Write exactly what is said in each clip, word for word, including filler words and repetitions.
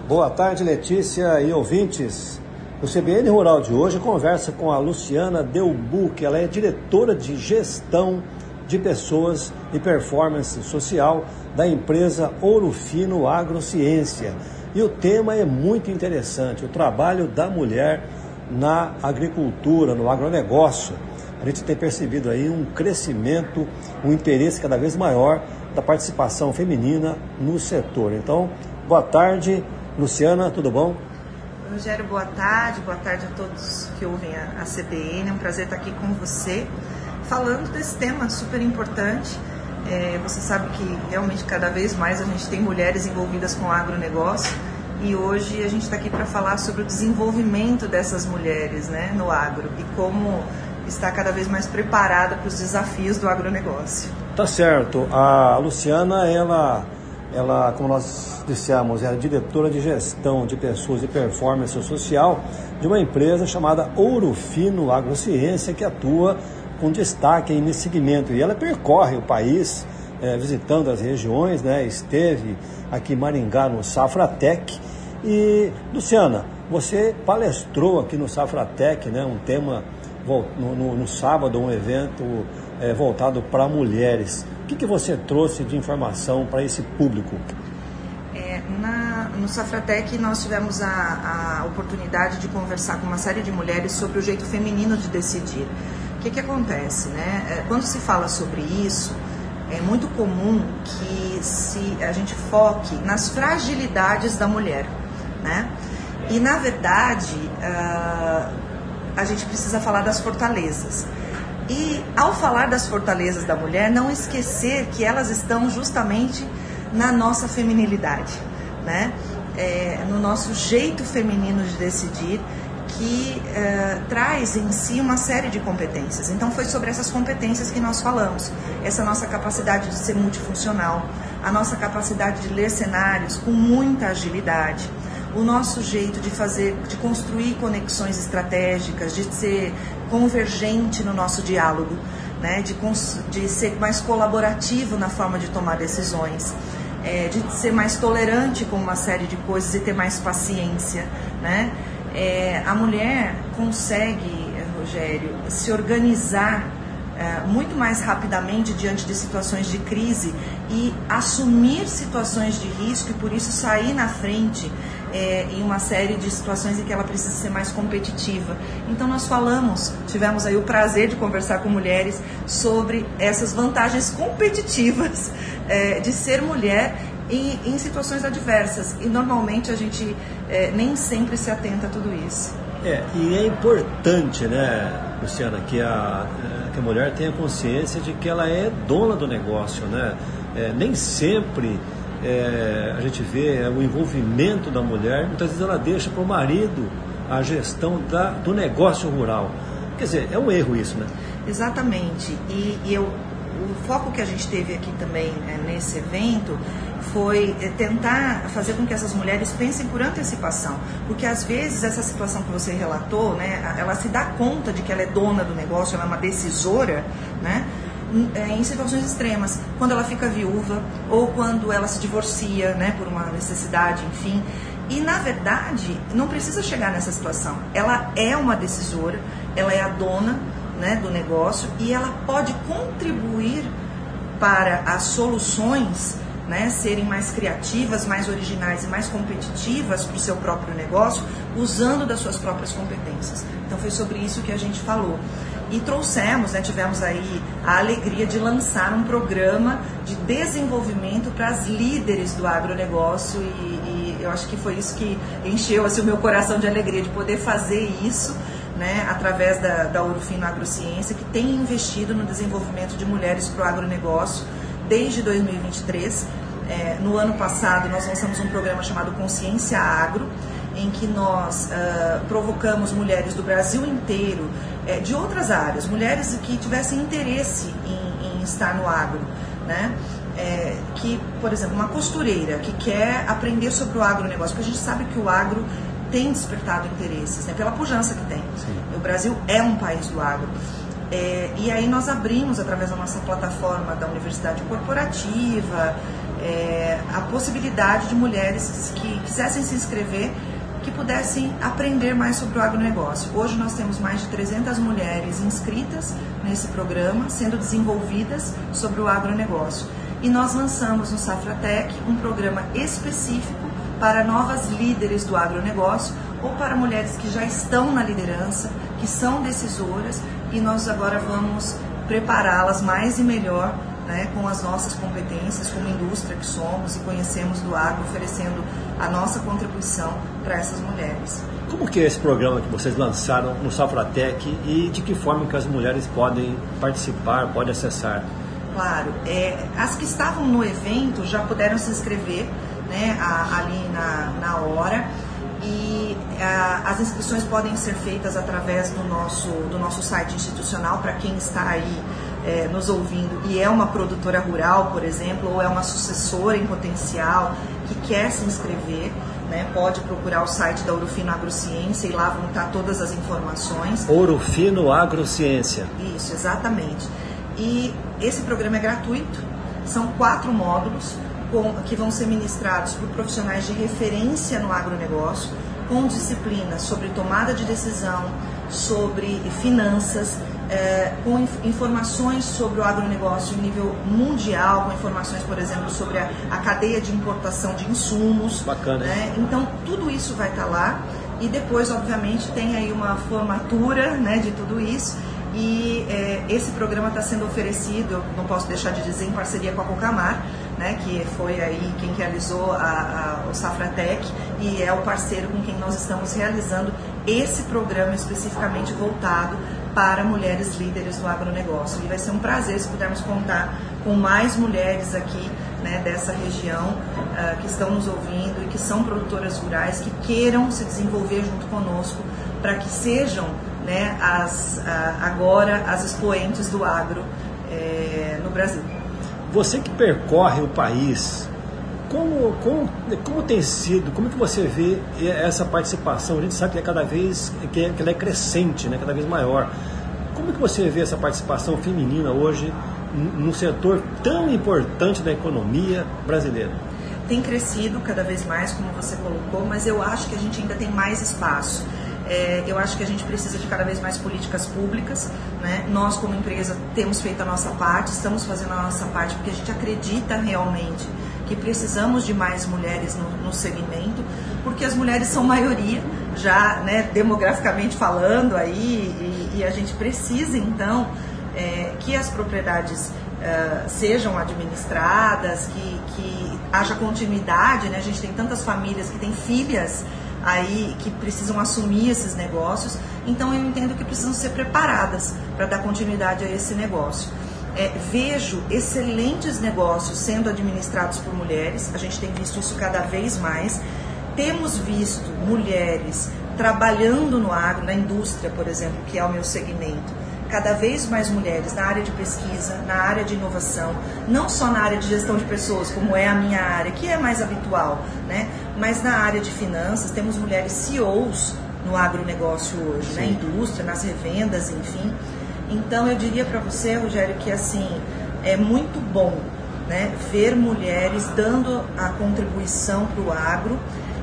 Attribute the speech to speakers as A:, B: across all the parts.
A: Boa tarde, Letícia e ouvintes. O C B N Rural de hoje conversa com a Luciana Delbuc, ela é diretora de gestão de pessoas e performance social da empresa Ouro Fino Agrociência. E o tema é muito interessante, o trabalho da mulher na agricultura, no agronegócio. A gente tem percebido aí um crescimento, um interesse cada vez maior da participação feminina no setor. Então, boa tarde, Luciana, tudo bom?
B: Rogério, boa tarde, boa tarde a todos que ouvem a, a C B N, é um prazer estar aqui com você, falando desse tema super importante. É, você sabe que realmente cada vez mais a gente tem mulheres envolvidas com o agronegócio e hoje a gente está aqui para falar sobre o desenvolvimento dessas mulheres, né, no agro e como está cada vez mais preparada para os desafios do agronegócio.
A: Tá certo, a Luciana, ela... Ela, como nós dissemos, é a diretora de gestão de pessoas e performance social de uma empresa chamada Ouro Fino Agrociência, que atua com destaque nesse segmento. E ela percorre o país, é, visitando as regiões, né? Esteve aqui em Maringá, no Safratec. E, Luciana, você palestrou aqui no Safratec, né? Um tema no, no, no sábado, um evento é, voltado para mulheres. O que, que você trouxe de informação para esse público?
B: É, na, no Safratec nós tivemos a, a oportunidade de conversar com uma série de mulheres sobre o jeito feminino de decidir. O que, que acontece, né? Quando se fala sobre isso, é muito comum que se, a gente foque nas fragilidades da mulher, né? E na verdade, uh, a gente precisa falar das fortalezas. E ao falar das fortalezas da mulher, não esquecer que elas estão justamente na nossa feminilidade, né? É, no nosso jeito feminino de decidir, que é, traz em si uma série de competências. Então foi sobre essas competências que nós falamos, essa nossa capacidade de ser multifuncional, a nossa capacidade de ler cenários com muita agilidade, o nosso jeito de fazer, de construir conexões estratégicas, de ser convergente no nosso diálogo, né? de, de ser mais colaborativo na forma de tomar decisões, é, de ser mais tolerante com uma série de coisas e ter mais paciência, né? É, a mulher consegue, Rogério, se organizar é, muito mais rapidamente diante de situações de crise e assumir situações de risco e por isso sair na frente É, em uma série de situações em que ela precisa ser mais competitiva. Então nós falamos, tivemos aí o prazer de conversar com mulheres sobre essas vantagens competitivas é, de ser mulher em, em situações adversas. E normalmente a gente é, nem sempre se atenta a tudo isso.
A: É, e é importante, né, Luciana, que a, que a mulher tenha consciência de que ela é dona do negócio, né? É, nem sempre É, a gente vê é, o envolvimento da mulher, muitas vezes ela deixa para o marido a gestão da, do negócio rural. Quer dizer, é um erro isso, né?
B: Exatamente. E, e eu, o foco que a gente teve aqui também é, nesse evento foi é, tentar fazer com que essas mulheres pensem por antecipação. Porque às vezes essa situação que você relatou, né, ela se dá conta de que ela é dona do negócio, ela é uma decisora, né? Em situações extremas, quando ela fica viúva ou quando ela se divorcia, né, por uma necessidade, enfim. E na verdade não precisa chegar nessa situação. Ela é uma decisora, ela é a dona, né, do negócio e ela pode contribuir para as soluções, né, serem mais criativas, mais originais e mais competitivas para o seu próprio negócio, usando das suas próprias competências. Então foi sobre isso que a gente falou. E trouxemos, né, tivemos aí a alegria de lançar um programa de desenvolvimento para as líderes do agronegócio e, e eu acho que foi isso que encheu assim, o meu coração de alegria, de poder fazer isso, né, através da, da Ouro Fino Agrociência, que tem investido no desenvolvimento de mulheres para o agronegócio desde dois mil e vinte e três. É, no ano passado nós lançamos um programa chamado Consciência Agro, em que nós uh, provocamos mulheres do Brasil inteiro, é, de outras áreas, mulheres que tivessem interesse em, em estar no agro, né? É, que, por exemplo, uma costureira que quer aprender sobre o agronegócio, porque a gente sabe que o agro tem despertado interesses, né, pela pujança que tem. Sim. O Brasil é um país do agro. É, e aí nós abrimos, através da nossa plataforma da Universidade Corporativa, é, a possibilidade de mulheres que quisessem se inscrever, que pudessem aprender mais sobre o agronegócio. Hoje nós temos mais de trezentas mulheres inscritas nesse programa, sendo desenvolvidas sobre o agronegócio. E nós lançamos no Safratec um programa específico para novas líderes do agronegócio ou para mulheres que já estão na liderança, que são decisoras, e nós agora vamos prepará-las mais e melhor, né, com as nossas competências como indústria que somos e conhecemos do agro, oferecendo a nossa contribuição para essas mulheres.
A: Como que é esse programa que vocês lançaram no Safratec e de que forma que as mulheres podem participar, podem acessar?
B: Claro, é, as que estavam no evento já puderam se inscrever, né, a, ali na, na hora, e a, as inscrições podem ser feitas através do nosso, do nosso site institucional, para quem está aí é, nos ouvindo e é uma produtora rural, por exemplo, ou é uma sucessora em potencial que quer se inscrever, né, pode procurar o site da Ourofino Agrociência e lá vão estar todas as informações.
A: Ourofino Agrociência.
B: Isso, exatamente. E esse programa é gratuito, são quatro módulos com, que vão ser ministrados por profissionais de referência no agronegócio, com disciplinas sobre tomada de decisão, sobre finanças, é, com inf- informações sobre o agronegócio em nível mundial, com informações, por exemplo, sobre a, a cadeia de importação de insumos.
A: Bacana,
B: né? Então, tudo isso vai estar lá e depois, obviamente, tem aí uma formatura, né, de tudo isso. E é, esse programa está sendo oferecido, eu não posso deixar de dizer, em parceria com a Cocamar, né, que foi aí quem realizou a, a, o Safratec e é o parceiro com quem nós estamos realizando esse programa especificamente voltado para mulheres líderes do agronegócio. E vai ser um prazer se pudermos contar com mais mulheres aqui, né, dessa região uh, que estão nos ouvindo e que são produtoras rurais, que queiram se desenvolver junto conosco para que sejam, né, as, a, agora as expoentes do agro é, no Brasil.
A: Você que percorre o país, como, como, como tem sido, como que você vê essa participação? A gente sabe que é cada vez, que, é, que ela é crescente, né, cada vez maior. Como que você vê essa participação feminina hoje num setor tão importante da economia brasileira?
B: Tem crescido cada vez mais, como você colocou, mas eu acho que a gente ainda tem mais espaço. É, eu acho que a gente precisa de cada vez mais políticas públicas, né? Nós, como empresa, temos feito a nossa parte, estamos fazendo a nossa parte, porque a gente acredita realmente que precisamos de mais mulheres no, no segmento, porque as mulheres são maioria, já, né, demograficamente falando, aí, e, e a gente precisa, então, é, que as propriedades uh, sejam administradas, que, que haja continuidade, né? A gente tem tantas famílias que têm filhas aí que precisam assumir esses negócios, então eu entendo que precisam ser preparadas para dar continuidade a esse negócio. É, vejo excelentes negócios sendo administrados por mulheres, a gente tem visto isso cada vez mais, temos visto mulheres trabalhando no agro, na indústria, por exemplo, que é o meu segmento, cada vez mais mulheres na área de pesquisa, na área de inovação, não só na área de gestão de pessoas, como é a minha área, que é mais habitual, né? Mas na área de finanças, temos mulheres C E Os no agronegócio hoje, na indústria, nas revendas, enfim. Então, eu diria para você, Rogério, que assim, é muito bom, né, ver mulheres dando a contribuição para o agro,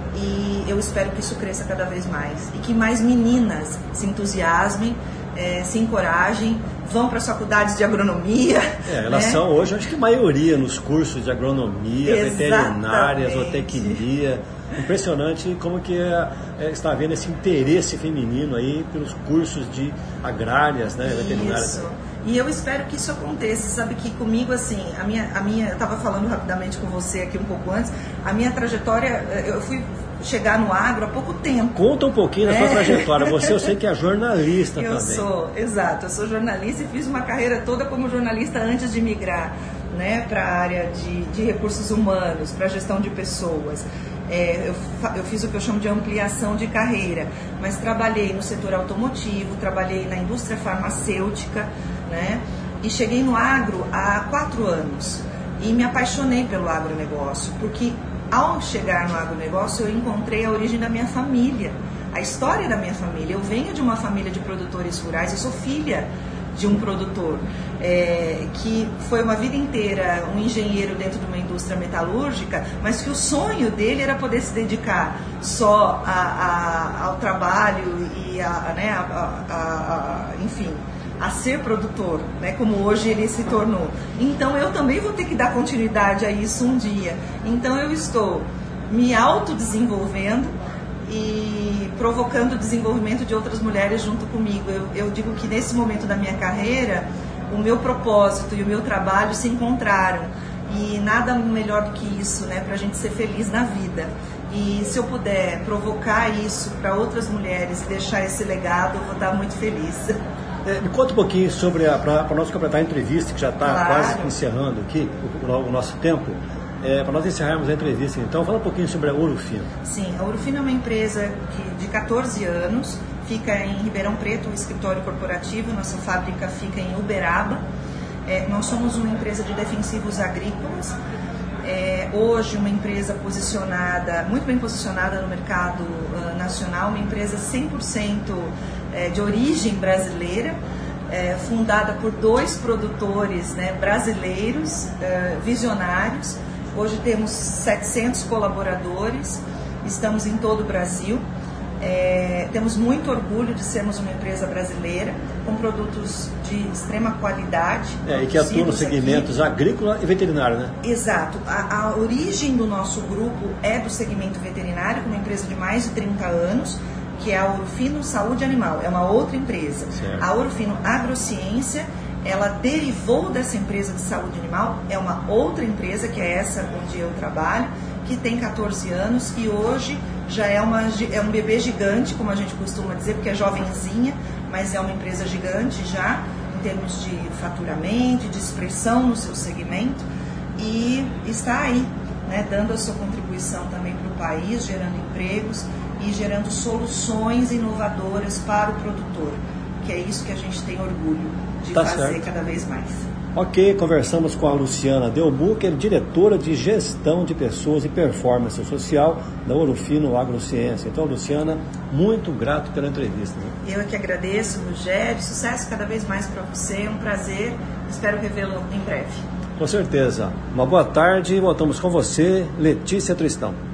B: e eu espero que isso cresça cada vez mais. E que mais meninas se entusiasmem, É, se encorajem, vão para as faculdades de agronomia.
A: É, elas, né, são hoje, acho que maioria nos cursos de agronomia, veterinária, zootecnia. Impressionante como que é, é, está havendo esse interesse feminino aí pelos cursos de agrárias, né, veterinárias.
B: Isso. E eu espero que isso aconteça. Sabe que comigo, assim, a minha, a minha, eu estava falando rapidamente com você aqui um pouco antes, a minha trajetória, eu fui chegar no agro há pouco tempo.
A: Conta um pouquinho da sua é. trajetória. Você, eu sei que é jornalista
B: eu
A: também. Eu
B: sou, exato. Eu sou jornalista e fiz uma carreira toda como jornalista antes de migrar, né, para a área de, de recursos humanos, para a gestão de pessoas. É, eu, eu fiz o que eu chamo de ampliação de carreira, mas trabalhei no setor automotivo, trabalhei na indústria farmacêutica, né, e cheguei no agro há quatro anos e me apaixonei pelo agronegócio, porque ao chegar no agronegócio, eu encontrei a origem da minha família, a história da minha família. Eu venho de uma família de produtores rurais, eu sou filha de um produtor, é, que foi uma vida inteira um engenheiro dentro de uma indústria metalúrgica, mas que o sonho dele era poder se dedicar só a, a, ao trabalho e a, né, a, a, a, enfim, a ser produtor, né, como hoje ele se tornou. Então eu também vou ter que dar continuidade a isso um dia. Então eu estou me autodesenvolvendo e provocando o desenvolvimento de outras mulheres junto comigo. Eu, eu digo que nesse momento da minha carreira, o meu propósito e o meu trabalho se encontraram. E nada melhor do que isso, né, para a gente ser feliz na vida. E se eu puder provocar isso para outras mulheres e deixar esse legado, eu vou estar muito feliz.
A: É, me conta um pouquinho sobre, para nós completar a entrevista, que já está
B: Claro.
A: quase encerrando aqui o, o, o nosso tempo. É, para nós encerrarmos a entrevista, então, fala um pouquinho sobre a Ouro Fino.
B: Sim, a Ouro Fino é uma empresa que, de catorze anos, fica em Ribeirão Preto, o escritório corporativo, nossa fábrica fica em Uberaba. É, nós somos uma empresa de defensivos agrícolas, é, hoje uma empresa posicionada, muito bem posicionada no mercado uh, nacional, uma empresa cem por cento é, de origem brasileira, é, fundada por dois produtores, né, brasileiros, uh, visionários. Hoje temos setecentos colaboradores, estamos em todo o Brasil. É, temos muito orgulho de sermos uma empresa brasileira, com produtos de extrema qualidade.
A: É, e que atua nos segmentos aqui. Agrícola e veterinário, né?
B: Exato. A, a origem do nosso grupo é do segmento veterinário, com uma empresa de mais de trinta anos, que é a Ouro Fino Saúde Animal. É uma outra empresa.
A: Certo.
B: A Ouro Fino Agrociência, ela derivou dessa empresa de saúde animal, é uma outra empresa, que é essa onde eu trabalho, que tem catorze anos e hoje já é, uma, é um bebê gigante, como a gente costuma dizer, porque é jovenzinha, mas é uma empresa gigante já, em termos de faturamento, de expressão no seu segmento, e está aí, né, dando a sua contribuição também para o país, gerando empregos e gerando soluções inovadoras para o produtor, que é isso que a gente tem orgulho de
A: tá
B: fazer
A: certo.
B: cada vez mais.
A: Ok, conversamos com a Luciana Delbucher, diretora de Gestão de Pessoas e Performance Social da Ouro Fino Agrociência. Então, Luciana, muito grato pela entrevista. Né?
B: Eu é que agradeço, Rogério, sucesso cada vez mais para você, é um prazer, espero revê-lo em breve.
A: Com certeza. Uma boa tarde, voltamos com você, Letícia Tristão.